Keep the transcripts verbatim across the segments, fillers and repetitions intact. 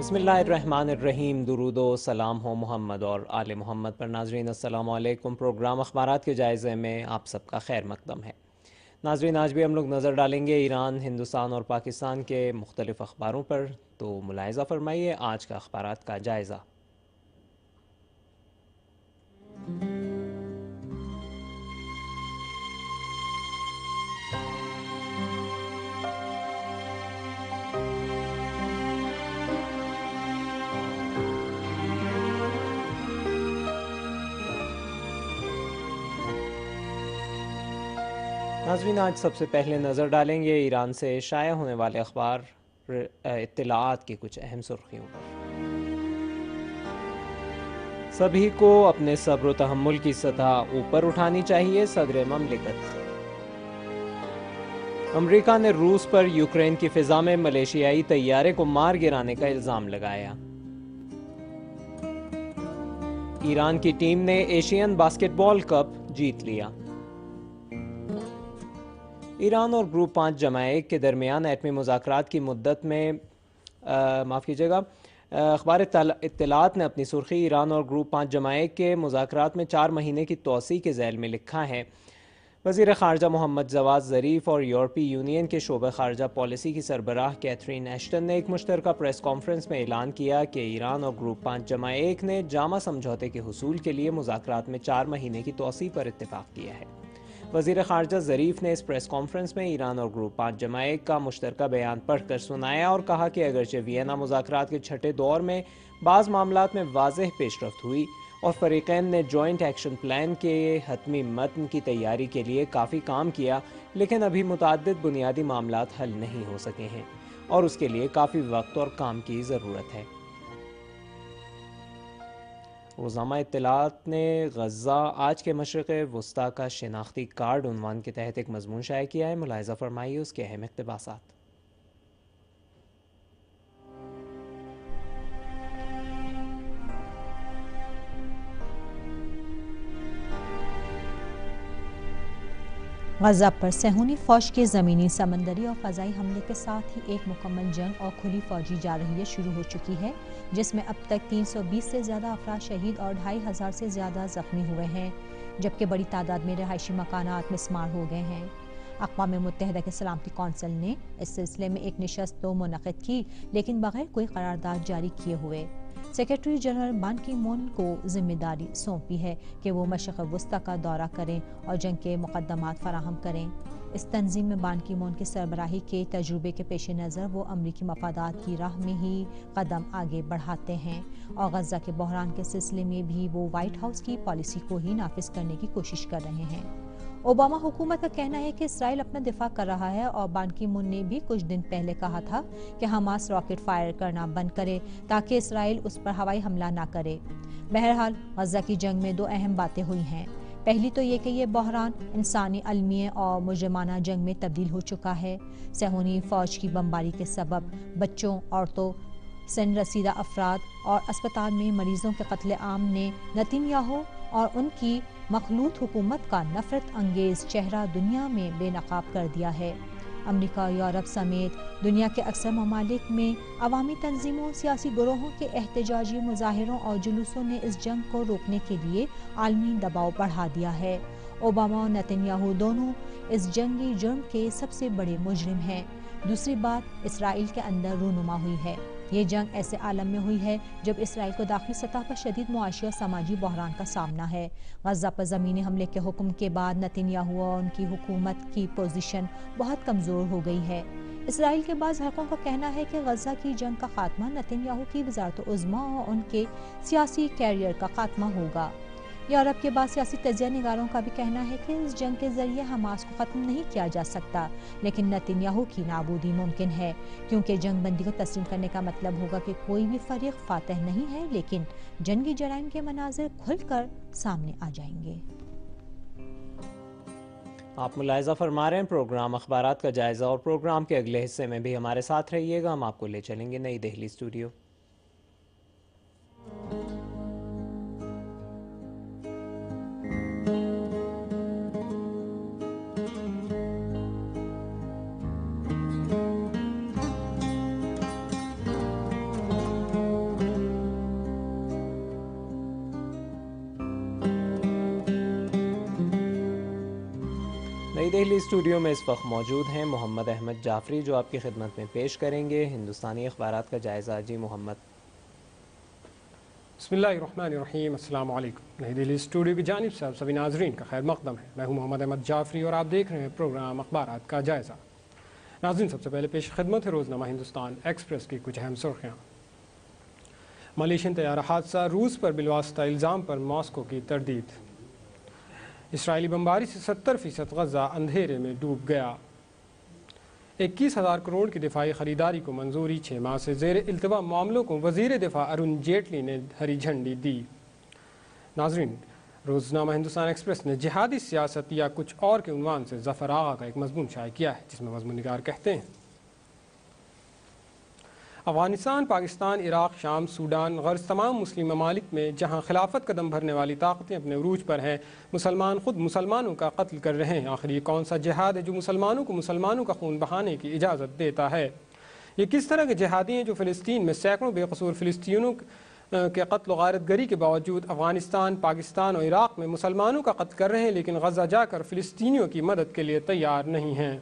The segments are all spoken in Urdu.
بسم اللہ الرحمن الرحیم، درود و سلام ہو محمد اور آل محمد پر۔ ناظرین السلام علیکم۔ پروگرام اخبارات کے جائزے میں آپ سب کا خیر مقدم ہے۔ ناظرین، آج بھی ہم لوگ نظر ڈالیں گے ایران، ہندوستان اور پاکستان کے مختلف اخباروں پر، تو ملاحظہ فرمائیے آج کا اخبارات کا جائزہ۔ ناظرین، آج سب سے پہلے نظر ڈالیں گے ایران سے شائع ہونے والے اخبار اطلاعات کی کچھ اہم سرخیوں پر۔ سبھی کو اپنے صبر و تحمل کی سطح اوپر اٹھانی چاہیے، صدر مملکت۔ امریکہ نے روس پر یوکرین کی فضا میں ملیشیائی طیارے کو مار گرانے کا الزام لگایا۔ ایران کی ٹیم نے ایشین باسکٹ بال کپ جیت لیا۔ ایران اور گروپ پانچ جمع ایک کے درمیان ایٹمی مذاکرات کی مدت میں معاف کیجیے گا اخبار اطلاعات نے اپنی سرخی ایران اور گروپ پانچ جمع ایک کے مذاکرات میں چار مہینے کی توسیع کے ذیل میں لکھا ہے۔ وزیر خارجہ محمد جواد ظریف اور یورپی یونین کے شعبہ خارجہ پالیسی کی سربراہ کیتھرین ایشٹن نے ایک مشترکہ پریس کانفرنس میں اعلان کیا کہ ایران اور گروپ پانچ جمع ایک نے جامع سمجھوتے کے حصول کے لیے مذاکرات میں چار مہینے کی توسیع پر اتفاق کیا ہے۔ وزیر خارجہ ظریف نے اس پریس کانفرنس میں ایران اور گروپ پانچ جمع ایک کا مشترکہ بیان پڑھ کر سنایا اور کہا کہ اگرچہ وینا مذاکرات کے چھٹے دور میں بعض معاملات میں واضح پیش رفت ہوئی اور فریقین نے جوائنٹ ایکشن پلان کے حتمی متن کی تیاری کے لیے کافی کام کیا، لیکن ابھی متعدد بنیادی معاملات حل نہیں ہو سکے ہیں اور اس کے لیے کافی وقت اور کام کی ضرورت ہے۔ روزنامہ اطلاعات نے غزہ آج کے مشرق وسطیٰ کا شناختی کارڈ عنوان کے تحت ایک مضمون شائع کیا ہے۔ ملاحظہ فرمائیے اس کے اہم اقتباسات۔ غزہ پر صہیونی فوج کے زمینی، سمندری اور فضائی حملے کے ساتھ ہی ایک مکمل جنگ اور کھلی فوجی جارحیت شروع ہو چکی ہے، جس میں اب تک تین سو بیس سے زیادہ افراد شہید اور ڈھائی ہزار سے زیادہ زخمی ہوئے ہیں، جبکہ بڑی تعداد میں رہائشی مکانات مسمار ہو گئے ہیں۔ اقوام متحدہ کے سلامتی کونسل نے اس سلسلے میں ایک نشست تو منعقد کی، لیکن بغیر کوئی قرارداد جاری کیے ہوئے۔ سیکرٹری جنرل بان کی مون کو ذمہ داری سونپی ہے کہ وہ مشرق وسطیٰ کا دورہ کریں اور جنگ کے مقدمات فراہم کریں۔ اس تنظیم میں بان کی مون کی سربراہی کے تجربے کے پیش نظر وہ امریکی مفادات کی راہ میں ہی قدم آگے بڑھاتے ہیں اور غزہ کے بحران کے سلسلے میں بھی وہ وائٹ ہاؤس کی پالیسی کو ہی نافذ کرنے کی کوشش کر رہے ہیں۔ اوباما حکومت کا کہنا ہے کہ اسرائیل اپنا دفاع کر رہا ہے اور بان کی مون نے بھی کچھ دن پہلے کہا تھا کہ حماس راکٹ فائر کرنا بند کرے تاکہ اسرائیل اس پر ہوائی حملہ نہ کرے۔ بہرحال غزہ کی جنگ میں دو اہم باتیں ہوئی ہیں۔ پہلی تو یہ کہ یہ بحران انسانی المیہ اور مجرمانہ جنگ میں تبدیل ہو چکا ہے۔ صہیونی فوج کی بمباری کے سبب بچوں، عورتوں، سن رسیدہ افراد اور اسپتال میں مریضوں کے قتل عام نے نتن یاہو اور ان کی مخلوط حکومت کا نفرت انگیز چہرہ دنیا میں بے نقاب کر دیا ہے۔ امریکہ، یورپ سمیت دنیا کے اکثر ممالک میں عوامی تنظیموں، سیاسی گروہوں کے احتجاجی مظاہروں اور جلوسوں نے اس جنگ کو روکنے کے لیے عالمی دباؤ بڑھا دیا ہے۔ اوباما اور نتن یاہو دونوں اس جنگی جرم کے سب سے بڑے مجرم ہیں۔ دوسری بات اسرائیل کے اندر رونما ہوئی ہے۔ یہ جنگ ایسے عالم میں ہوئی ہے جب اسرائیل کو داخلی سطح پر شدید معاشی اور سماجی بحران کا سامنا ہے۔ غزہ پر زمینی حملے کے حکم کے بعد نتن یاہو اور ان کی حکومت کی پوزیشن بہت کمزور ہو گئی ہے۔ اسرائیل کے بعض حلقوں کا کہنا ہے کہ غزہ کی جنگ کا خاتمہ نتن یاہو کی وزارت عظمیٰ اور ان کے سیاسی کیریئر کا خاتمہ ہوگا۔ یورپ کے بعض سیاسی تجزیہ نگاروں کا بھی کہنا ہے کہ اس جنگ کے ذریعے حماس کو ختم نہیں کیا جا سکتا، لیکن نتن یاہو کی نابودی ممکن ہے، کیونکہ جنگ بندی کو تسلیم کرنے کا مطلب ہوگا کہ کوئی بھی فریق فاتح نہیں ہے، لیکن جنگی جرائم کے مناظر کھل کر سامنے آ جائیں گے۔ آپ ملاحظہ فرما رہے ہیں پروگرام اخبارات کا جائزہ، اور پروگرام کے اگلے حصے میں بھی ہمارے ساتھ رہیے گا۔ ہم آپ کو لے چلیں گے نئی دہلی اسٹوڈیو۔ نئی دہلی اسٹوڈیو میں اس وقت موجود ہیں محمد احمد جعفری، جو آپ کی خدمت میں پیش کریں گے ہندوستانی اخبارات کا جائزہ۔ جی محمد۔ بسم اللہ الرحمن الرحیم، السلام علیکم۔ نئی دہلی اسٹوڈیو کی جانب سے آپ سبھی ناظرین کا خیر مقدم ہے۔ میں ہوں محمد احمد جعفری اور آپ دیکھ رہے ہیں پروگرام اخبارات کا جائزہ۔ ناظرین، سب سے پہلے پیش خدمت ہے روزنامہ ہندوستان ایکسپریس کی کچھ اہم سرخیاں۔ ملیشین طیارہ حادثہ، روس پر بالواسطہ الزام پر ماسکو کی تردید۔ اسرائیلی بمباری سے ستر فیصد غزہ اندھیرے میں ڈوب گیا۔ اکیس ہزار کروڑ کی دفاعی خریداری کو منظوری، چھ ماہ سے زیر التوا معاملوں کو وزیر دفاع ارون جیٹلی نے ہری جھنڈی دی۔ ناظرین، روزنامہ ہندوستان ایکسپریس نے جہادی سیاست یا کچھ اور کے عنوان سے ظفر آغا کا ایک مضمون شائع کیا ہے، جس میں مضمون نگار کہتے ہیں: افغانستان، پاکستان، عراق، شام، سوڈان غرض تمام مسلم ممالک میں جہاں خلافت قدم بھرنے والی طاقتیں اپنے عروج پر ہیں، مسلمان خود مسلمانوں کا قتل کر رہے ہیں۔ آخر یہ کون سا جہاد ہے جو مسلمانوں کو مسلمانوں کا خون بہانے کی اجازت دیتا ہے؟ یہ کس طرح کے جہادی ہیں جو فلسطین میں سینکڑوں بے قصور فلسطینیوں کے قتل و غارت گری کے باوجود افغانستان، پاکستان اور عراق میں مسلمانوں کا قتل کر رہے ہیں، لیکن غزہ جا کر فلسطینیوں کی مدد کے لیے تیار نہیں ہیں؟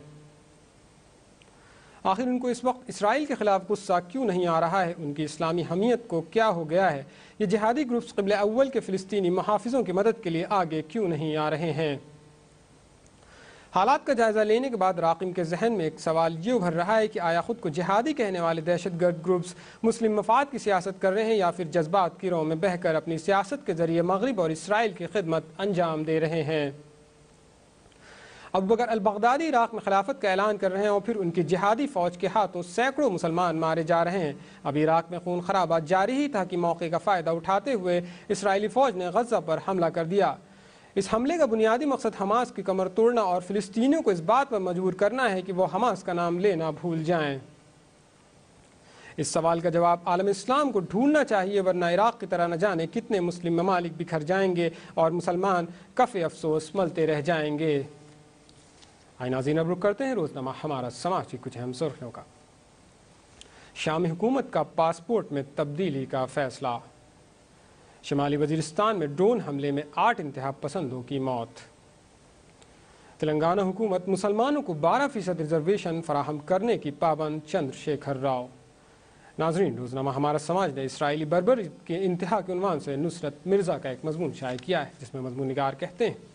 آخر ان کو اس وقت اسرائیل کے خلاف غصہ کیوں نہیں آ رہا ہے؟ ان کی اسلامی حمیت کو کیا ہو گیا ہے؟ یہ جہادی گروپس قبل اول کے فلسطینی محافظوں کی مدد کے لیے آگے کیوں نہیں آ رہے ہیں؟ حالات کا جائزہ لینے کے بعد راقم کے ذہن میں ایک سوال یہ ابھر رہا ہے کہ آیا خود کو جہادی کہنے والے دہشت گرد گروپس مسلم مفاد کی سیاست کر رہے ہیں، یا پھر جذبات کی رو میں بہہ کر اپنی سیاست کے ذریعے مغرب اور اسرائیل کی خدمت انجام دے رہے ہیں؟ ابو بکر البغدادی عراق میں خلافت کا اعلان کر رہے ہیں اور پھر ان کی جہادی فوج کے ہاتھوں سینکڑوں مسلمان مارے جا رہے ہیں۔ اب عراق میں خون خرابہ جاری ہی تھا کہ موقع کا فائدہ اٹھاتے ہوئے اسرائیلی فوج نے غزہ پر حملہ کر دیا۔ اس حملے کا بنیادی مقصد حماس کی کمر توڑنا اور فلسطینیوں کو اس بات پر مجبور کرنا ہے کہ وہ حماس کا نام لینا بھول جائیں۔ اس سوال کا جواب عالم اسلام کو ڈھونڈنا چاہیے، ورنہ عراق کی طرح نہ جانے کتنے مسلم ممالک بکھر جائیں گے اور مسلمان کف افسوس ملتے رہ جائیں گے۔ آئے ناظرین، اب رخ کرتے ہیں روزنامہ ہمارا سماج کی کچھ اہم سرخیوں کا۔ شامی حکومت کا پاسپورٹ میں تبدیلی کا فیصلہ۔ شمالی وزیرستان میں ڈرون حملے میں آٹھ انتہا پسندوں کی موت۔ تلنگانہ حکومت مسلمانوں کو بارہ فیصد ریزرویشن فراہم کرنے کی پابند، چندر شیکھر راؤ۔ ناظرین، روزنامہ ہمارا سماج نے اسرائیلی بربریت کے انتہا کے عنوان سے نصرت مرزا کا ایک مضمون شائع کیا ہے، جس میں مضمون نگار کہتے ہیں: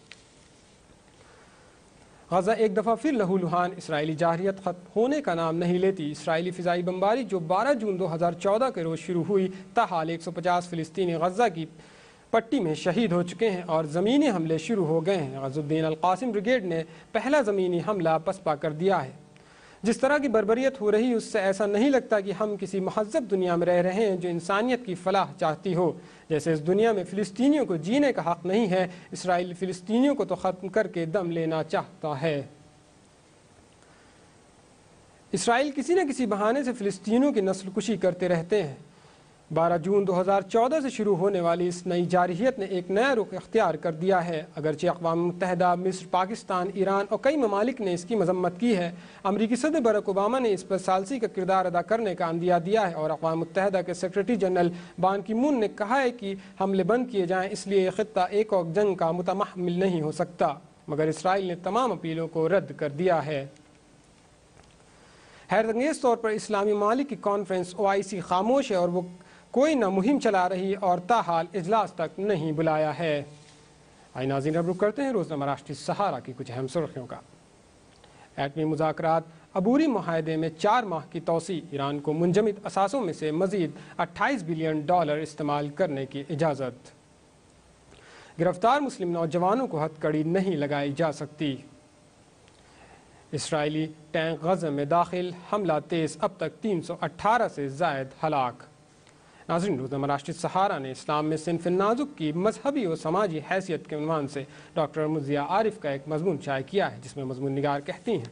غزہ ایک دفعہ پھر لہو لہان، اسرائیلی جارحیت ختم ہونے کا نام نہیں لیتی۔ اسرائیلی فضائی بمباری جو بارہ جون دو ہزار چودہ کے روز شروع ہوئی، تاحال ایک سو پچاس فلسطینی غزہ کی پٹی میں شہید ہو چکے ہیں اور زمینی حملے شروع ہو گئے ہیں۔ غزہ الدین القاسم بریگیڈ نے پہلا زمینی حملہ پسپا کر دیا ہے۔ جس طرح کی بربریت ہو رہی، اس سے ایسا نہیں لگتا کہ ہم کسی مہذب دنیا میں رہ رہے ہیں جو انسانیت کی فلاح چاہتی ہو۔ جیسے اس دنیا میں فلسطینیوں کو جینے کا حق نہیں ہے، اسرائیل فلسطینیوں کو تو ختم کر کے دم لینا چاہتا ہے۔ اسرائیل کسی نہ کسی بہانے سے فلسطینیوں کی نسل کشی کرتے رہتے ہیں۔ بارہ جون دو ہزار چودہ سے شروع ہونے والی اس نئی جارحیت نے ایک نیا رخ اختیار کر دیا ہے۔ اگرچہ اقوام متحدہ، مصر، پاکستان، ایران اور کئی ممالک نے اس کی مذمت کی ہے، امریکی صدر باراک اوباما نے اس پر ثالثی کا کردار ادا کرنے کا عندیہ دیا ہے اور اقوام متحدہ کے سیکرٹری جنرل بان کی مون نے کہا ہے کہ حملے بند کیے جائیں، اس لیے یہ خطہ ایک اور جنگ کا متمحمل نہیں ہو سکتا، مگر اسرائیل نے تمام اپیلوں کو رد کر دیا ہے۔ حیرت انگیز طور پر اسلامی ممالک کی کانفرنس او آئی سی خاموش ہے اور وہ کوئی نہ مہم چلا رہی اور تاحال اجلاس تک نہیں بلایا ہے۔ آئے ناظرین، اب رخ کرتے ہیں روزنامہ راشٹری سہارا کی کچھ اہم سرخیوں کا۔ ایٹمی مذاکرات عبوری معاہدے میں چار ماہ کی توسیع، ایران کو منجمد اثاثوں میں سے مزید اٹھائیس بلین ڈالر استعمال کرنے کی اجازت۔ گرفتار مسلم نوجوانوں کو ہتھ کڑی نہیں لگائی جا سکتی۔ اسرائیلی ٹینک غزہ میں داخل، حملہ تیز، اب تک تین سو اٹھارہ سے زائد ہلاک۔ ناظرین، روزنامہ راشٹری سہارا نے اسلام میں صنف نازک کی مذہبی و سماجی حیثیت کے عنوان سے ڈاکٹر مرزیہ عارف کا ایک مضمون شائع کیا ہے، جس میں مضمون نگار کہتی ہیں: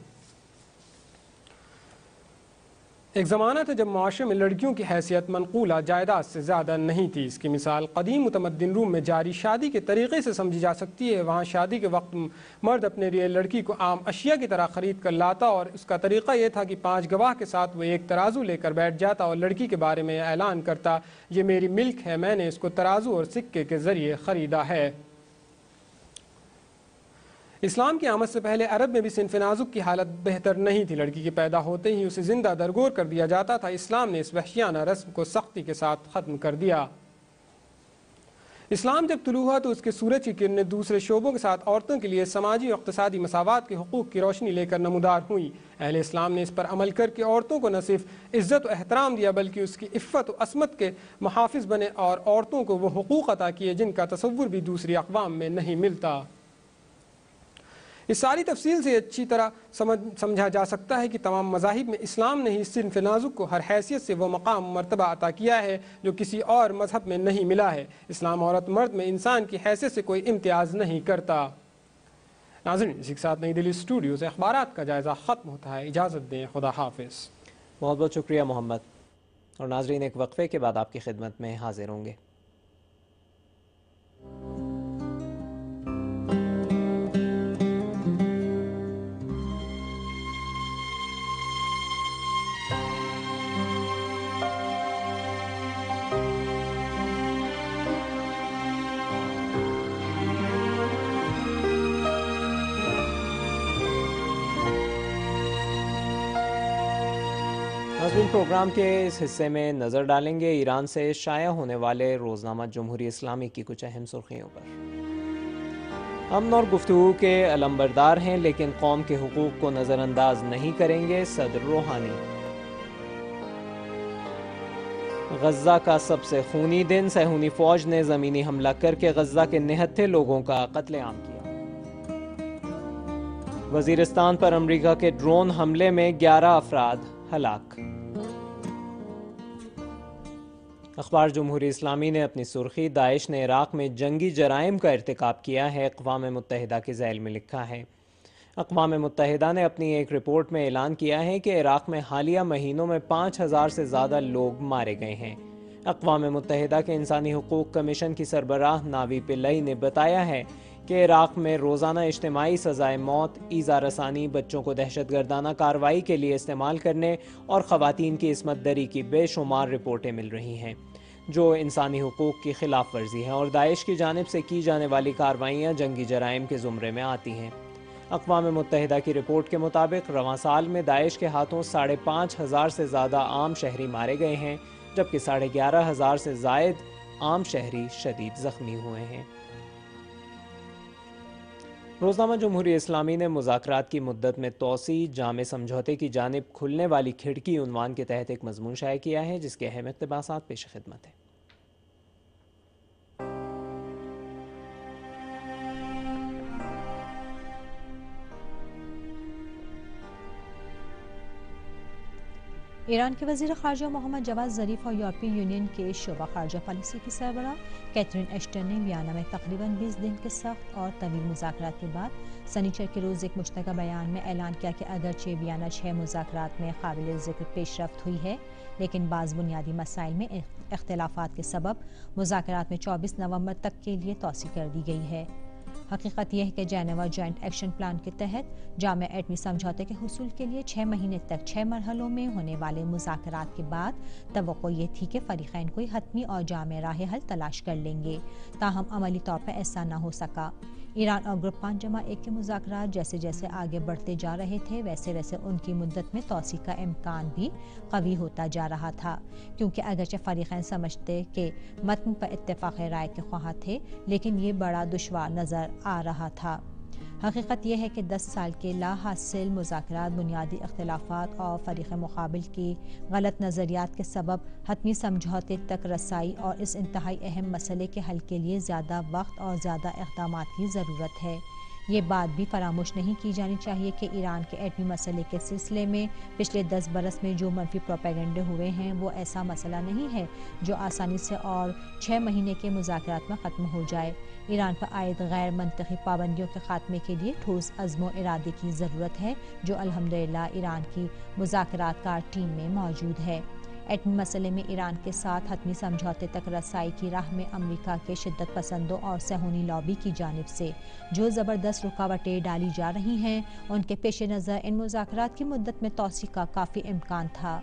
ایک زمانہ تھا جب معاشرے میں لڑکیوں کی حیثیت منقولہ جائیداد سے زیادہ نہیں تھی۔ اس کی مثال قدیم متمدن روم میں جاری شادی کے طریقے سے سمجھی جا سکتی ہے۔ وہاں شادی کے وقت مرد اپنے لیے لڑکی کو عام اشیاء کی طرح خرید کر لاتا اور اس کا طریقہ یہ تھا کہ پانچ گواہ کے ساتھ وہ ایک ترازو لے کر بیٹھ جاتا اور لڑکی کے بارے میں اعلان کرتا: یہ میری ملک ہے، میں نے اس کو ترازو اور سکے کے ذریعے خریدا ہے۔ اسلام کی آمد سے پہلے عرب میں بھی صنف نازک کی حالت بہتر نہیں تھی. لڑکی کے پیدا ہوتے ہی اسے زندہ درگور کر دیا جاتا تھا. اسلام نے اس وحشیانہ رسم کو سختی کے ساتھ ختم کر دیا. اسلام جب طلوع ہوا تو اس کے سورج کی کرنیں دوسرے شعبوں کے ساتھ عورتوں کے لیے سماجی اور اقتصادی مساوات کے حقوق کی روشنی لے کر نمودار ہوئیں. اہل اسلام نے اس پر عمل کر کے عورتوں کو نہ صرف عزت و احترام دیا بلکہ اس کی عفت و عصمت کے محافظ بنے اور عورتوں کو وہ حقوق عطا کیے جن کا تصور بھی دوسری اقوام میں نہیں ملتا. اس ساری تفصیل سے اچھی طرح سمجھ سمجھا جا سکتا ہے کہ تمام مذاہب میں اسلام نے ہی صنف نازک کو ہر حیثیت سے وہ مقام مرتبہ عطا کیا ہے جو کسی اور مذہب میں نہیں ملا ہے. اسلام عورت مرد میں انسان کی حیثیت سے کوئی امتیاز نہیں کرتا. ناظرین، اسی کے ساتھ نئی دہلی اسٹوڈیو سے اخبارات کا جائزہ ختم ہوتا ہے. اجازت دیں. خدا حافظ. بہت بہت شکریہ محمد. اور ناظرین، ایک وقفے کے بعد آپ کی خدمت میں حاضر ہوں گے. ناظرین، پروگرام کے اس حصے میں نظر ڈالیں گے ایران سے شائع ہونے والے روزنامہ جمہوری اسلامی کی کچھ اہم سرخیوں پر. امن اور گفتگو کے علمبردار ہیں لیکن قوم کے حقوق کو نظر انداز نہیں کریں گے، صدر روحانی. غزہ کا سب سے خونی دن، صہیونی فوج نے زمینی حملہ کر کے غزہ کے نہتھے لوگوں کا قتل عام کیا. وزیرستان پر امریکہ کے ڈرون حملے میں گیارہ افراد ہلاک. اخبار جمہوری اسلامی نے اپنی سرخی داعش نے عراق میں جنگی جرائم کا ارتکاب کیا ہے اقوام متحدہ کے ذیل میں لکھا ہے. اقوام متحدہ نے اپنی ایک رپورٹ میں اعلان کیا ہے کہ عراق میں حالیہ مہینوں میں پانچ ہزار سے زیادہ لوگ مارے گئے ہیں. اقوام متحدہ کے انسانی حقوق کمیشن کی سربراہ ناوی پلئی نے بتایا ہے کہ عراق میں روزانہ اجتماعی سزائے موت، ایذا رسانی، بچوں کو دہشت گردانہ کارروائی کے لیے استعمال کرنے اور خواتین کی عصمت دری کی بے شمار رپورٹیں مل رہی ہیں جو انسانی حقوق کی خلاف ورزی ہیں اور داعش کی جانب سے کی جانے والی کارروائیاں جنگی جرائم کے زمرے میں آتی ہیں. اقوام متحدہ کی رپورٹ کے مطابق رواں سال میں داعش کے ہاتھوں ساڑھے پانچ ہزار سے زیادہ عام شہری مارے گئے ہیں جبکہ ساڑھے گیارہ ہزار سے زائد عام شہری شدید زخمی ہوئے ہیں. روزنامہ جمہوری اسلامی نے مذاکرات کی مدت میں توسیع، جامع سمجھوتے کی جانب کھلنے والی کھڑکی عنوان کے تحت ایک مضمون شائع کیا ہے جس کے اہم اقتباسات پیش خدمت ہیں. ایران کے وزیر خارجہ محمد جواد ظریف اور یورپی یونین کے شعبہ خارجہ پالیسی کی سربراہ کیتھرین ایشٹن نے ویانا میں تقریباً بیس دن کے سخت اور طویل مذاکرات کے بعد سنیچر کے روز ایک مشترکہ بیان میں اعلان کیا کہ اگرچہ ویانا چھ مذاکرات میں قابل ذکر پیش رفت ہوئی ہے لیکن بعض بنیادی مسائل میں اختلافات کے سبب مذاکرات میں چوبیس نومبر تک کے لیے توسیع کر دی گئی ہے. حقیقت یہ ہے کہ جنیوا جوائنٹ ایکشن پلان کے تحت جامع ایٹمی سمجھوتے کے حصول کے لیے چھ مہینے تک چھ مرحلوں میں ہونے والے مذاکرات کے بعد توقع یہ تھی کہ فریقین کوئی حتمی اور جامع راہ حل تلاش کر لیں گے، تاہم عملی طور پر ایسا نہ ہو سکا. ایران اور گروپ پانچ جمع ایک کے مذاکرات جیسے جیسے آگے بڑھتے جا رہے تھے ویسے ویسے ان کی مدت میں توسیع کا امکان بھی قوی ہوتا جا رہا تھا، کیونکہ اگرچہ فریقین سمجھتے کہ متن پر اتفاق رائے کے خواہاں تھے لیکن یہ بڑا دشوار نظر آ رہا تھا. حقیقت یہ ہے کہ دس سال کے لا حاصل مذاکرات بنیادی اختلافات اور فریق مقابل کی غلط نظریات کے سبب حتمی سمجھوتے تک رسائی اور اس انتہائی اہم مسئلے کے حل کے لیے زیادہ وقت اور زیادہ اقدامات کی ضرورت ہے. یہ بات بھی فراموش نہیں کی جانی چاہیے کہ ایران کے ایٹمی مسئلے کے سلسلے میں پچھلے دس برس میں جو منفی پروپیگنڈے ہوئے ہیں وہ ایسا مسئلہ نہیں ہے جو آسانی سے اور چھ مہینے کے مذاکرات میں ختم ہو جائے. ایران پر عائد غیر منطقی پابندیوں کے خاتمے کے لیے ٹھوس عزم و ارادے کی ضرورت ہے جو الحمدللہ ایران کی مذاکرات کار ٹیم میں موجود ہے. ایٹمی مسئلے میں ایران کے ساتھ حتمی سمجھوتے تک رسائی کی راہ میں امریکہ کے شدت پسندوں اور صہیونی لابی کی جانب سے جو زبردست رکاوٹیں ڈالی جا رہی ہیں ان کے پیش نظر ان مذاکرات کی مدت میں توسیع کا کافی امکان تھا،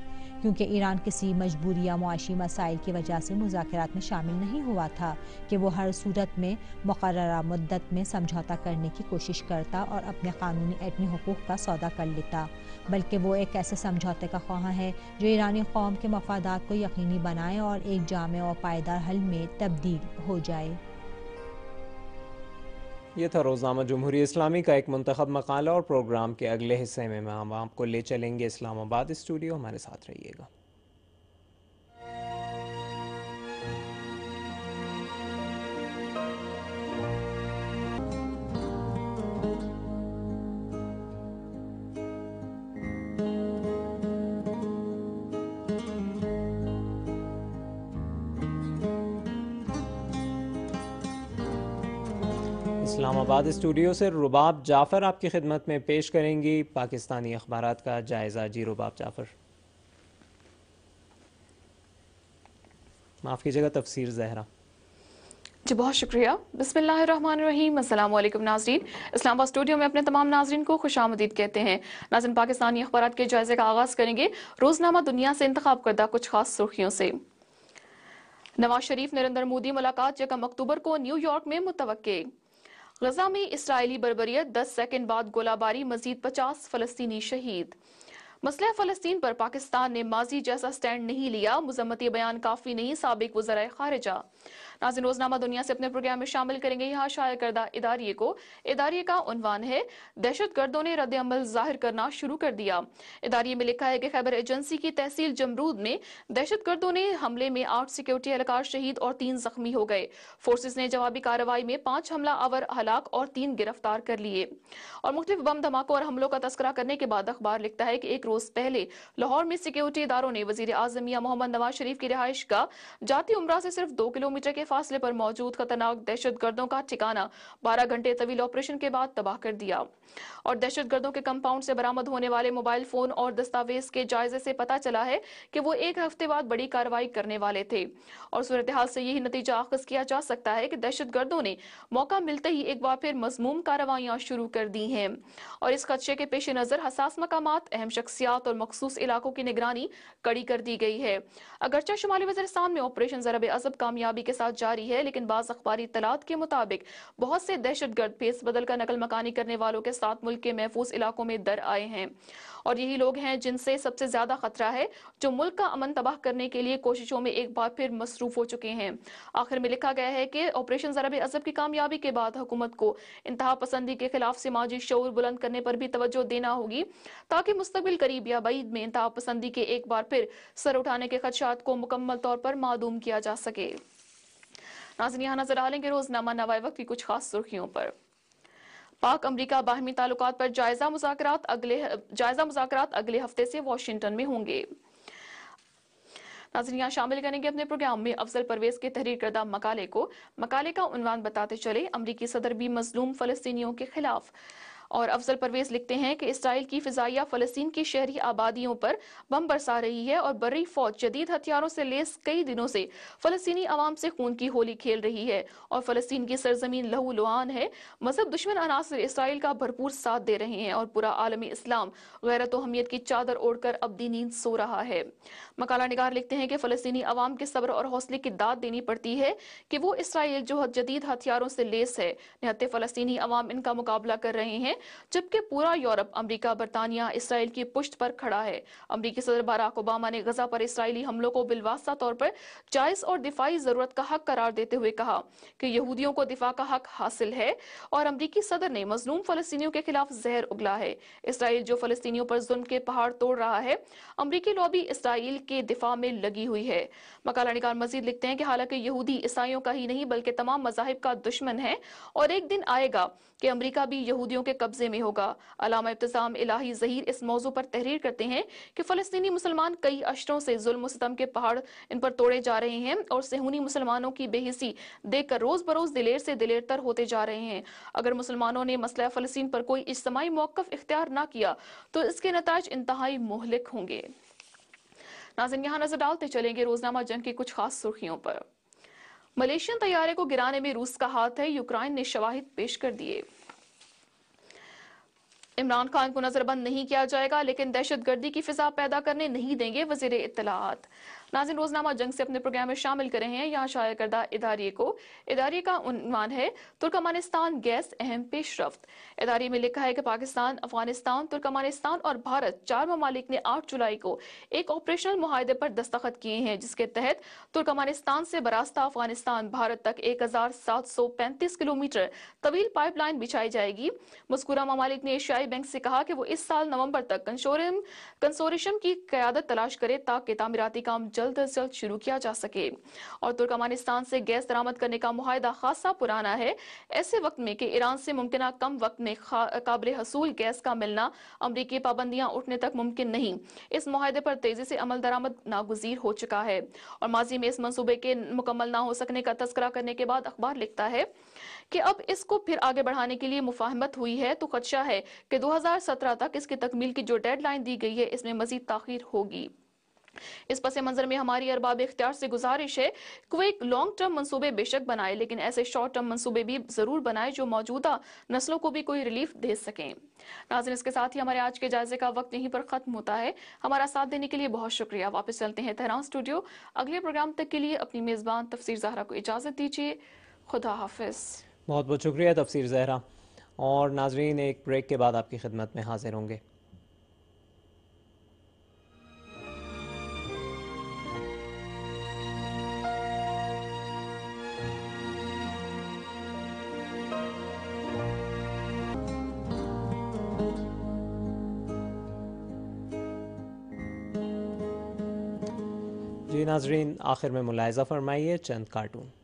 کیونکہ ایران کسی مجبوری یا معاشی مسائل کی وجہ سے مذاکرات میں شامل نہیں ہوا تھا کہ وہ ہر صورت میں مقررہ مدت میں سمجھوتا کرنے کی کوشش کرتا اور اپنے قانونی ایٹمی حقوق کا سودا کر لیتا، بلکہ وہ ایک ایسے سمجھوتے کا خواہاں ہے جو ایرانی قوم کے مفادات کو یقینی بنائے اور ایک جامع اور پائیدار حل میں تبدیل ہو جائے۔ یہ تھا روزنامہ جمہوریہ اسلامی کا ایک منتخب مقالہ، اور پروگرام کے اگلے حصے میں ہم آپ کو لے چلیں گے اسلام آباد اسٹوڈیو۔ ہمارے ساتھ رہیے گا۔ اسلام آباد اسٹوڈیو سے رباب جعفر آپ کی خدمت میں پیش کریں گی پاکستانی اخبارات کا جائزہ۔ جی رباب جعفر۔ معاف کیجیے گا، تفسیر زہرا۔ جی بہت شکریہ۔ بسم اللہ الرحمن الرحیم۔ السلام علیکم ناظرین، اسلام آباد اسٹوڈیو میں اپنے تمام ناظرین کو خوش آمدید کہتے ہیں۔ ناظرین، پاکستانی اخبارات کے جائزے کا آغاز کریں گے روزنامہ دنیا سے انتخاب کردہ کچھ خاص سرخیوں سے۔ نواز شریف نریندر مودی ملاقات یکم اکتوبر کو نیو یارک میں متوقع۔ غزہ میں اسرائیلی بربریت، دس سیکنڈ بعد گولہ باری، مزید پچاس فلسطینی شہید۔ مسئلہ فلسطین پر پاکستان نے ماضی جیسا سٹینڈ نہیں لیا، مذمتی بیان کافی نہیں، سابق وزرائے خارجہ۔ ناظرین، روزنامہ دنیا سے اپنے پروگرام میں شامل کریں گے یہاں شائع کردہ اداریے کو۔ اداریے کا عنوان ہے دہشت گردوں نے رد عمل ظاہر کرنا شروع کر دیا۔ اداریے میں لکھا ہے کہ خیبر ایجنسی کی تحصیل جمرود میں دہشت گردوں نے حملے میں آٹھ سیکیورٹی اہلکار شہید اور تین زخمی ہو گئے۔ فورسز نے جوابی کارروائی میں پانچ حملہ آور ہلاک اور تین گرفتار کر لیے۔ اور مختلف بم دھماکوں اور حملوں کا تذکرہ کرنے کے بعد اخبار لکھتا ہے کہ ایک روز پہلے لاہور میں سیکیورٹی اداروں نے وزیر اعظم میاں محمد نواز شریف کی رہائش کا جاتی عمرہ سے صرف دو کلومیٹر کے فاصلے پر موجود خطرناک دہشت گردوں کا ٹھکانہ بارہ گھنٹے طویل آپریشن کے بعد تباہ کر دیا۔ اور دہشت گردوں کے کمپاؤنڈ سے برآمد ہونے والے موبائل فون اور دستاویز کے جائزے سے پتہ چلا ہے کہ وہ ایک ہفتے بعد بڑی کارروائی کرنے والے تھے، اور صورتحال سے یہی نتیجہ اخذ کیا جا سکتا ہے کہ دہشت گردوں نے موقع ملتے ہی ایک بار پھر مذموم کارروائیاں شروع کر دی ہیں۔ اور اس خدشے کے پیش نظر حساس مقامات، اہم شخصیات اور مخصوص علاقوں کی نگرانی کڑی کر دی گئی ہے۔ اگرچہ شمالی وزیرستان میں آپریشن ضرب عضب کامیابی کے ساتھ جاری ہے، لیکن بعض اخباری اطلاعات کے مطابق بہت سے دہشت گرد بھیس بدل کر نقل مکانی کرنے والوں کے ساتھ ملک کے محفوظ علاقوں میں در آئے ہیں، اور یہی لوگ ہیں جن سے سب سے زیادہ خطرہ ہے، جو ملک کا امن تباہ کرنے کے لیے کوششوں میں ایک بار پھر مصروف ہو چکے ہیں۔ آخر میں لکھا گیا ہے کہ آپریشن ضرب عضب کی کامیابی کے بعد حکومت کو انتہا پسندی کے خلاف سماجی شعور بلند کرنے پر بھی توجہ دینا ہوگی، تاکہ مستقبل قریب یا بعید میں انتہا پسندی کے ایک بار پھر سر اٹھانے کے خدشات کو مکمل طور پر معدوم کیا جا سکے۔ ناظرین، یہاں نظر ڈالیں گے روزنامہ نوائے وقت کی کچھ خاص سرخیوں پر۔ پاک امریکہ باہمی تعلقات پر جائزہ مذاکرات اگلے جائزہ مذاکرات اگلے ہفتے سے واشنگٹن میں ہوں گے۔ ناظرین، یہاں شامل کریں گے اپنے پروگرام میں افضل پرویز کے تحریر کردہ مقالے کو۔ مقالے کا عنوان بتاتے چلے، امریکی صدر بھی مظلوم فلسطینیوں کے خلاف۔ اور افضل پرویز لکھتے ہیں کہ اسرائیل کی فضائیہ فلسطین کی شہری آبادیوں پر بم برسا رہی ہے، اور بری فوج جدید ہتھیاروں سے لیس کئی دنوں سے فلسطینی عوام سے خون کی ہولی کھیل رہی ہے، اور فلسطین کی سرزمین لہو لعان ہے۔ مذہب دشمن عناصر اسرائیل کا بھرپور ساتھ دے رہے ہیں، اور پورا عالمی اسلام غیرت و حمیت کی چادر اوڑھ کر ابدی نیند سو رہا ہے۔ مقالہ نگار لکھتے ہیں کہ فلسطینی عوام کے صبر اور حوصلے کی داد دینی پڑتی ہے کہ وہ اسرائیل جو جدید ہتھیاروں سے لیس ہے، نہتے فلسطینی عوام ان کا مقابلہ کر رہے ہیں، جبکہ پورا یورپ، امریکہ، برطانیہ اسرائیل کی پشت پر کھڑا ہے۔ امریکی صدر باراک اوباما نے غزہ پر اسرائیلی حملوں کو بالواسطہ طور پر جائز اور دفاعی ضرورت کا حق قرار دیتے ہوئے کہا کہ یہودیوں کو دفاع کا حق حاصل ہے، اور امریکی صدر نے مظلوم فلسطینیوں کے خلاف زہر اگلا ہے۔ اسرائیل جو فلسطینیوں پر ظلم کے پہاڑ توڑ رہا ہے، امریکی لابی اسرائیل کے دفاع میں لگی ہوئی ہے۔ مقالہ نگار مزید لکھتے ہیں کہ حالانکہ یہودی عیسائیوں کا ہی نہیں بلکہ تمام مذاہب کا دشمن ہے، اور ایک دن آئے گا کہ امریکہ بھی یہودیوں کے قبضے میں ہوگا۔ علامہ ابتسام الہی ظہیر اس موضوع پر تحریر کرتے ہیں کہ فلسطینی مسلمان کئی اشروں سے ظلم و ستم کے پہاڑ ان پر توڑے جا رہے ہیں، اور صہیونی مسلمانوں کی بے حسی دیکھ کر روز بروز دلیر سے دلیر تر ہوتے جا رہے ہیں۔ اگر مسلمانوں نے مسئلہ فلسطین پر کوئی اجتماعی موقف اختیار نہ کیا تو اس کے نتائج انتہائی مہلک ہوں گے۔ ناظرین، یہاں نظر ڈالتے چلیں گے روزنامہ جنگ کی کچھ خاص سرخیوں پر۔ ملیشین طیارے کو گرانے میں روس کا ہاتھ ہے، یوکرائن نے شواہد پیش کر دیے۔ عمران خان کو نظر بند نہیں کیا جائے گا لیکن دہشت گردی کی فضا پیدا کرنے نہیں دیں گے وزیر اطلاعات۔ ناظرین، روزنامہ جنگ سے اپنے پروگرام میں شامل کرے ہیں یہاں شائع کردہ اداریے کو۔ اداریے کا عنوان ہے ترکمانستان گیس اہم پیش رفت۔ اداریے میں لکھا ہے کہ پاکستان، افغانستان، ترکمانستان اور بھارت چار ممالک نے آٹھ جولائی کو ایک آپریشنل معاہدے پر دستخط کیے ہیں جس کے تحت ترکمانستان سے براستہ افغانستان بھارت تک ایک ہزار سات سو پینتیس کلومیٹر طویل پائپ لائن بچھائی جائے گی۔ مذکورہ ممالک نے ایشیائی بینک سے کہا کہ وہ اس سال نومبر تک کنسورشیم کی قیادت تلاش کرے تاکہ تعمیراتی کام جلد از جلد شروع کیا جا سکے۔ اور ترکمانستان سے گیس درآمد کرنے کا معاہدہ خاصا پرانا ہے، ایسے وقت میں کہ ایران سے ممکنہ کم وقت میں قابل حصول گیس کا ملنا امریکی پابندیاں اٹھنے تک ممکن نہیں۔ اس معاہدے پر تیزی سے عمل درآمد ناگزیر ہو چکا ہے۔ اور ماضی میں اس منصوبے کے مکمل نہ ہو سکنے کا تذکرہ کرنے کے بعد اخبار لکھتا ہے کہ اب اس کو پھر آگے بڑھانے کے لیے مفاہمت ہوئی ہے تو خدشہ ہے کہ دو ہزار سترہ تک اس کی تکمیل کی جو ڈیڈ لائن دی گئی ہے اس میں مزید تاخیر ہوگی۔ اس پس منظر میں ہماری ارباب اختیار سے گزارش ہے کہ وہ ایک لانگ ٹرم منصوبے بے شک بنائے لیکن ایسے شارٹ ٹرم منصوبے بھی ضرور بنائے جو موجودہ نسلوں کو بھی کوئی ریلیف دے سکیں۔ ناظرین، اس کے ساتھ ہی ہمارے آج کے جائزے کا وقت یہیں پر ختم ہوتا ہے۔ ہمارا ساتھ دینے کے لیے بہت شکریہ۔ واپس چلتے ہیں تہران اسٹوڈیو۔ اگلے پروگرام تک کے لیے اپنی میزبان تفسیر زہرا کو اجازت دیجیے۔ خدا حافظ۔ بہت بہت شکریہ تفسیر زہرا۔ اور ناظرین، ایک بریک کے بعد آپ کی خدمت میں حاضر ہوں گے۔ جی ناظرین، آخر میں ملاحظہ فرمائیے چند کارٹون۔